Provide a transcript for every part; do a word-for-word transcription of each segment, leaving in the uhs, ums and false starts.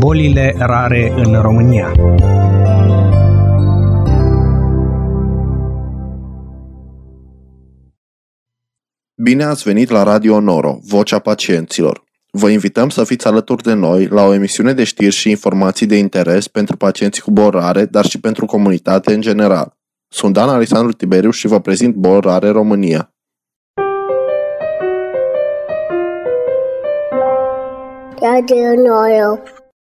Bolile rare în România. Bine ați venit la Radio Noro, Vocea Pacienților. Vă invităm să fiți alături de noi la o emisiune de știri și informații de interes pentru pacienții cu boli rare, dar și pentru comunitate în general. Sunt Dan Alexandru Tiberiu și vă prezint Boli Rare România. Radio Noro.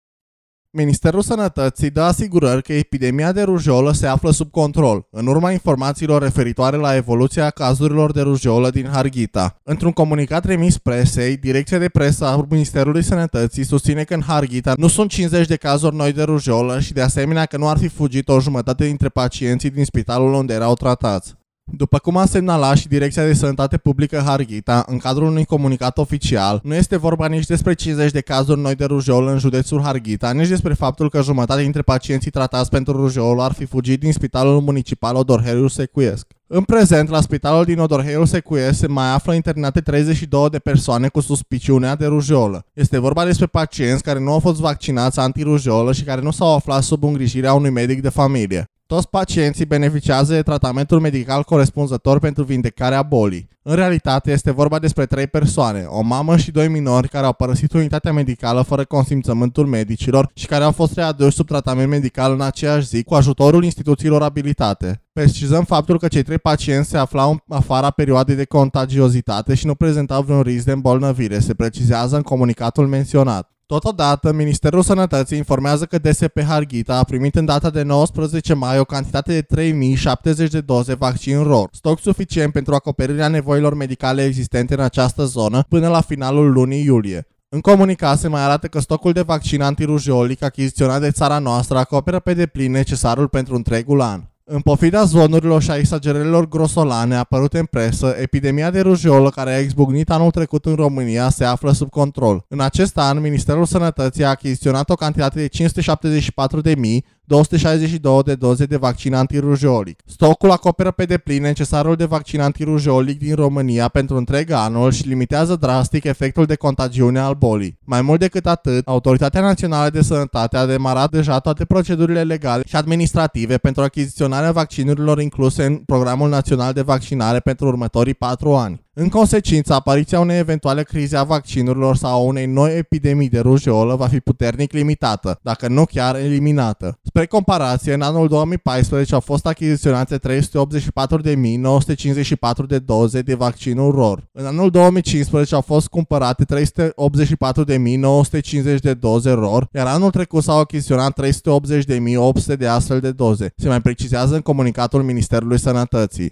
Ministerul Sănătății dă asigurări că epidemia de rujolă se află sub control, în urma informațiilor referitoare la evoluția cazurilor de rujolă din Harghita. Într-un comunicat remis presei, Direcția de Presă a Ministerului Sănătății susține că în Harghita nu sunt cincizeci de cazuri noi de rujolă și de asemenea că nu ar fi fugit o jumătate dintre pacienții din spitalul unde erau tratați. După cum a semnalat și Direcția de Sănătate Publică Harghita, în cadrul unui comunicat oficial, nu este vorba nici despre cincizeci de cazuri noi de rujolă în județul Harghita, nici despre faptul că jumătate dintre pacienții tratați pentru rujolă ar fi fugit din Spitalul Municipal Odorheiu Secuiesc. În prezent, la spitalul din Odorheiu Secuiesc se mai află internate treizeci și două de persoane cu suspiciunea de rujolă. Este vorba despre pacienți care nu au fost vaccinați antirujolă și care nu s-au aflat sub îngrijirea unui medic de familie. Toți pacienții beneficiază de tratamentul medical corespunzător pentru vindecarea bolii. În realitate, este vorba despre trei persoane, o mamă și doi minori care au părăsit unitatea medicală fără consimțământul medicilor și care au fost readuși sub tratament medical în aceeași zi cu ajutorul instituțiilor abilitate. Precizăm faptul că cei trei pacienți se aflau în afara perioadei de contagiozitate și nu prezentau vreun risc de îmbolnăvire, se precizează în comunicatul menționat. Totodată, Ministerul Sănătății informează că D S P Harghita a primit în data de nouăsprezece mai o cantitate de trei mii șaptezeci de doze vaccin R O R, stoc suficient pentru acoperirea nevoilor medicale existente în această zonă până la finalul lunii iulie. În comunicat se mai arată că stocul de vaccin antirujolic achiziționat de țara noastră acoperă pe deplin necesarul pentru întregul an. În pofida zvonurilor și a exagerărilor grosolane apărute în presă, epidemia de rujolă care a izbucnit anul trecut în România se află sub control. În acest an, Ministerul Sănătății a achiziționat o cantitate de cinci sute șaptezeci și patru de mii două sute șaizeci și două de doze de vaccin antirujolic. Stocul acoperă pe deplin necesarul de vaccin antirujolic din România pentru întreg anul și limitează drastic efectul de contagiune al bolii. Mai mult decât atât, Autoritatea Națională de Sănătate a demarat deja toate procedurile legale și administrative pentru achiziționarea vaccinurilor incluse în Programul Național de Vaccinare pentru următorii patru ani. În consecință, apariția unei eventuale crize a vaccinurilor sau a unei noi epidemii de rujolă va fi puternic limitată, dacă nu chiar eliminată. Spre comparație, în anul două mii paisprezece au fost achiziționate trei sute optzeci și patru de mii nouă sute cincizeci și patru de doze de vaccinul R O R. În anul două mii cincisprezece au fost cumpărate trei sute optzeci și patru de mii nouă sute cincizeci de doze R O R, iar anul trecut s-au achiziționat trei sute optzeci de mii opt sute de astfel de doze. Se mai precizează în comunicatul Ministerului Sănătății.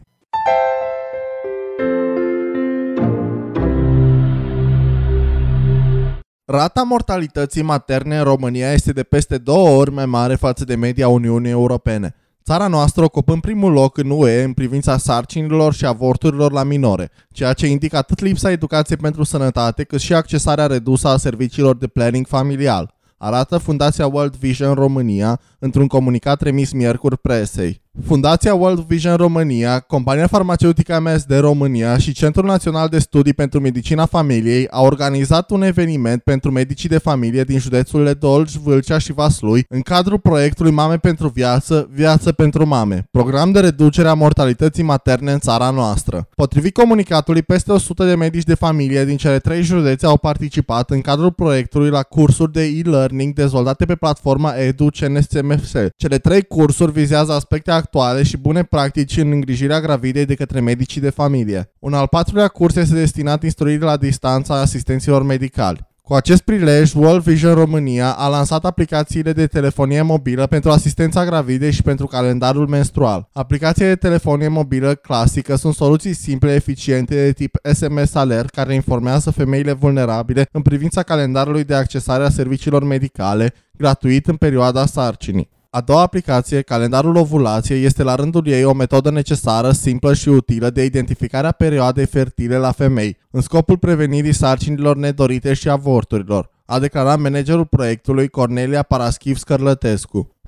Rata mortalității materne în România este de peste două ori mai mare față de media Uniunii Europene. Țara noastră ocupând primul loc în U E în privința sarcinilor și avorturilor la minore, ceea ce indică atât lipsa educației pentru sănătate, cât și accesarea redusă a serviciilor de planning familial, arată Fundația World Vision România într-un comunicat remis miercuri presei. Fundația World Vision România, compania farmaceutică M S D România și Centrul Național de Studii pentru Medicina Familiei au organizat un eveniment pentru medicii de familie din județurile Dolj, Vâlcea și Vaslui în cadrul proiectului Mame pentru Viață, Viață pentru Mame, program de reducere a mortalității materne în țara noastră. Potrivit comunicatului, peste o sută de medici de familie din cele trei județe au participat în cadrul proiectului la cursuri de e-learning dezvoltate pe platforma Edu C N S M S. Cele trei cursuri vizează aspecte actuale și bune practici în îngrijirea gravidei de către medicii de familie. Un al patrulea curs este destinat instruirii la distanță a asistenților medicali. Cu acest prilej, World Vision România a lansat aplicațiile de telefonie mobilă pentru asistența gravidei și pentru calendarul menstrual. Aplicațiile de telefonie mobilă clasică sunt soluții simple, eficiente de tip S M S alert care informează femeile vulnerabile în privința calendarului de accesare a serviciilor medicale, gratuit în perioada sarcinii. A doua aplicație, calendarul ovulației, este la rândul ei o metodă necesară, simplă și utilă de identificarea perioadei fertile la femei, în scopul prevenirii sarcinilor nedorite și avorturilor, a declarat managerul proiectului Cornelia Paraschiv Scărlătescu.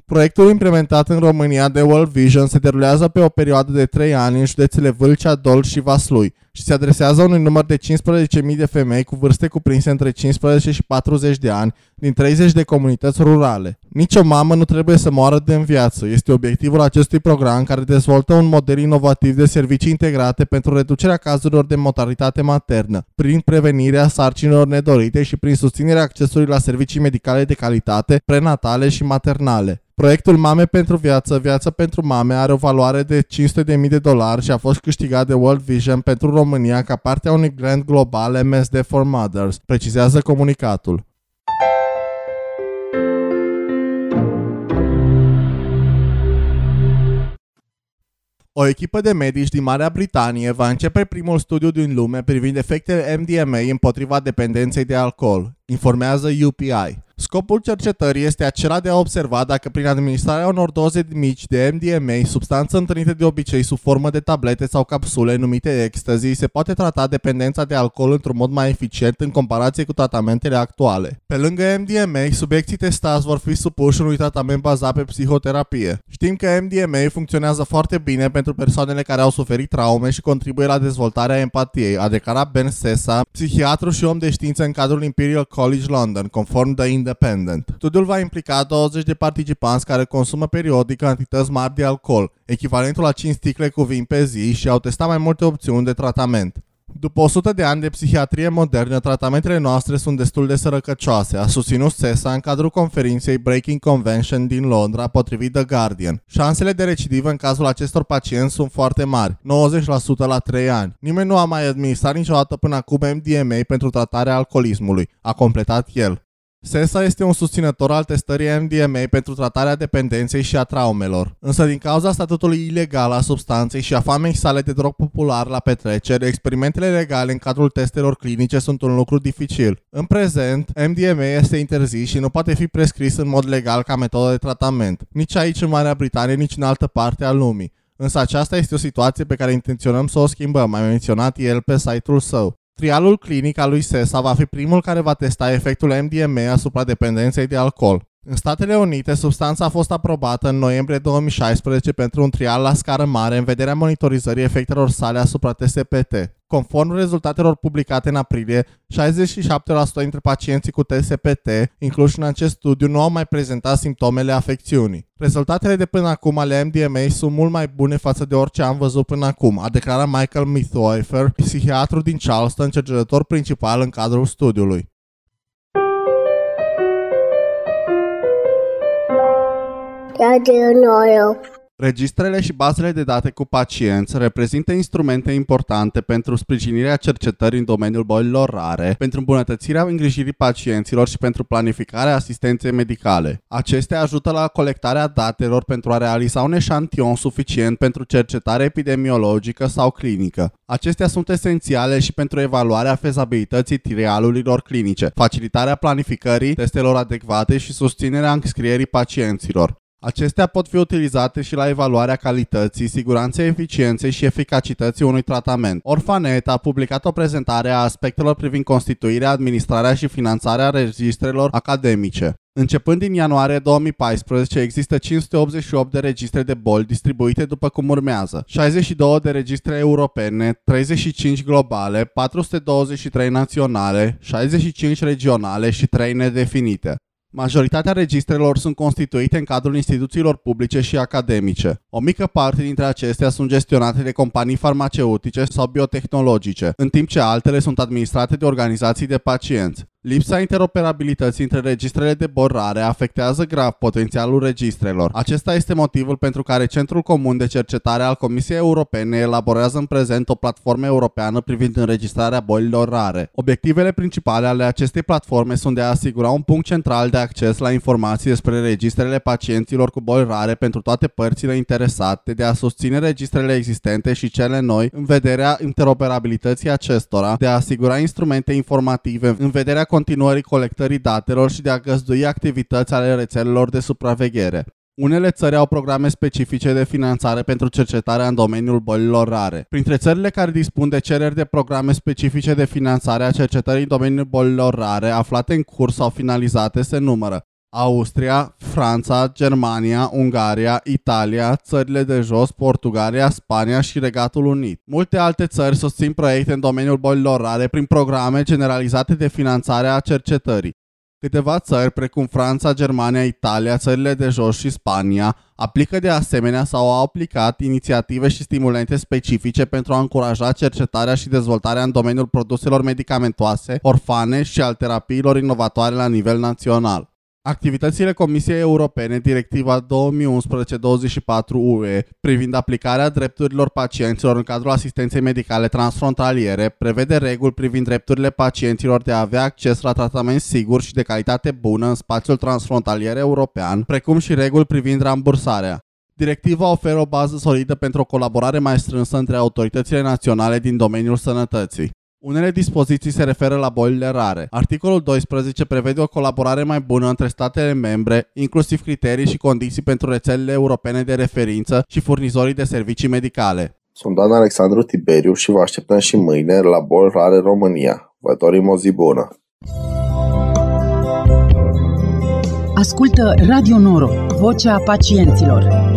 Proiectul implementat în România de World Vision se derulează pe o perioadă de trei ani în județele Vâlcea, Dolj și Vaslui și se adresează unui număr de cincisprezece mii de femei cu vârste cuprinse între cincisprezece și patruzeci de ani din treizeci de comunități rurale. Nici o mamă nu trebuie să moară de în viață. Este obiectivul acestui program, care dezvoltă un model inovativ de servicii integrate pentru reducerea cazurilor de mortalitate maternă, prin prevenirea sarcinilor nedorite și prin susținerea accesului la servicii medicale de calitate, prenatale și maternale. Proiectul Mame pentru Viață, Viață pentru Mame are o valoare de cinci sute de mii de dolari și a fost câștigat de World Vision pentru România ca parte a unui grant global M S D for Mothers, precizează comunicatul. O echipă de medici din Marea Britanie va începe primul studiu din lume privind efectele M D M A împotriva dependenței de alcool, informează U P I. Scopul cercetării este acela de a observa dacă prin administrarea unor doze mici de M D M A, substanță întâlnită de obicei sub formă de tablete sau capsule numite ecstasy, se poate trata dependența de alcool într-un mod mai eficient în comparație cu tratamentele actuale. Pe lângă M D M A, subiecții testați vor fi supuși unui tratament bazat pe psihoterapie. Știm că M D M A funcționează foarte bine pentru persoanele care au suferit traume și contribuie la dezvoltarea empatiei, a declarat Ben Sessa, psihiatru și om de știință în cadrul Imperial College London, conform The Independent. Studiul va implica douăzeci de participanți care consumă periodic cantități mari de alcool, echivalentul la cinci sticle cu vin pe zi, și au testat mai multe opțiuni de tratament. După o sută de ani de psihiatrie modernă, tratamentele noastre sunt destul de sărăcăcioase, a susținut Sessa în cadrul conferinței Breaking Convention din Londra, potrivit The Guardian. Șansele de recidivă în cazul acestor pacienți sunt foarte mari, nouăzeci la sută la trei ani. Nimeni nu a mai administrat niciodată până acum M D M A pentru tratarea alcoolismului, a completat el. Sessa este un susținător al testării M D M A pentru tratarea dependenței și a traumelor. Însă din cauza statutului ilegal al substanței și a famei sale de drog popular la petreceri, experimentele legale în cadrul testelor clinice sunt un lucru dificil. În prezent, M D M A este interzis și nu poate fi prescris în mod legal ca metodă de tratament, nici aici în Marea Britanie, nici în altă parte a lumii. Însă aceasta este o situație pe care intenționăm să o schimbăm, a menționat el pe site-ul său. Trialul clinic al lui Sessa va fi primul care va testa efectul M D M A asupra dependenței de alcool. În Statele Unite, substanța a fost aprobată în noiembrie două mii șaisprezece pentru un trial la scară mare în vederea monitorizării efectelor sale asupra T S P T. Conform rezultatelor publicate în aprilie, șaizeci și șapte la sută dintre pacienții cu T S P T incluși în acest studiu nu au mai prezentat simptomele afecțiunii. Rezultatele de până acum ale M D M A sunt mult mai bune față de orice am văzut până acum, a declarat Michael Mithoefer, psihiatru din Charleston, cercetător principal în cadrul studiului. Radio Noro. Registrele și bazele de date cu pacienți reprezintă instrumente importante pentru sprijinirea cercetării în domeniul bolilor rare, pentru îmbunătățirea îngrijirii pacienților și pentru planificarea asistenței medicale. Acestea ajută la colectarea datelor pentru a realiza un eșantion suficient pentru cercetare epidemiologică sau clinică. Acestea sunt esențiale și pentru evaluarea fezabilității trialurilor clinice, facilitarea planificării testelor adecvate și susținerea înscrierii pacienților. Acestea pot fi utilizate și la evaluarea calității, siguranței, eficienței și eficacității unui tratament. Orfanet a publicat o prezentare a aspectelor privind constituirea, administrarea și finanțarea registrelor academice. Începând din ianuarie două mii paisprezece, există cinci sute optzeci și opt de registre de boli distribuite după cum urmează: șaizeci și două de registre europene, treizeci și cinci globale, patru sute douăzeci și trei naționale, șaizeci și cinci regionale și trei nedefinite. Majoritatea registrelor sunt constituite în cadrul instituțiilor publice și academice. O mică parte dintre acestea sunt gestionate de companii farmaceutice sau biotehnologice, în timp ce altele sunt administrate de organizații de pacienți. Lipsa interoperabilității între registrele de boli rare afectează grav potențialul registrelor. Acesta este motivul pentru care Centrul Comun de Cercetare al Comisiei Europene elaborează în prezent o platformă europeană privind înregistrarea bolilor rare. Obiectivele principale ale acestei platforme sunt de a asigura un punct central de acces la informații despre registrele pacienților cu boli rare pentru toate părțile interesate, de a susține registrele existente și cele noi în vederea interoperabilității acestora, de a asigura instrumente informative în vederea continuării colectării datelor și de a găzdui activități ale rețelelor de supraveghere. Unele țări au programe specifice de finanțare pentru cercetarea în domeniul bolilor rare. Printre țările care dispun de cereri de programe specifice de finanțare a cercetării în domeniul bolilor rare, aflate în curs sau finalizate, se numără Austria, Franța, Germania, Ungaria, Italia, țările de jos, Portugalia, Spania și Regatul Unit. Multe alte țări susțin proiecte în domeniul bolilor rare prin programe generalizate de finanțare a cercetării. Câteva țări, precum Franța, Germania, Italia, țările de jos și Spania, aplică de asemenea sau au aplicat inițiative și stimulente specifice pentru a încuraja cercetarea și dezvoltarea în domeniul produselor medicamentoase, orfane și al terapiilor inovatoare la nivel național. Activitățile Comisiei Europene, Directiva două mii unsprezece douăzeci și patru U E, privind aplicarea drepturilor pacienților în cadrul asistenței medicale transfrontaliere, prevede reguli privind drepturile pacienților de a avea acces la tratament sigur și de calitate bună în spațiul transfrontalier european, precum și reguli privind rambursarea. Directiva oferă o bază solidă pentru o colaborare mai strânsă între autoritățile naționale din domeniul sănătății. Unele dispoziții se referă la bolile rare. Articolul doisprezece prevede o colaborare mai bună între statele membre, inclusiv criterii și condiții pentru rețelele europene de referință și furnizorii de servicii medicale. Sunt Dan Alexandru Tiberiu și vă așteptăm și mâine la Boli Rare România. Vă dorim o zi bună! Ascultă Radio Noro, vocea pacienților.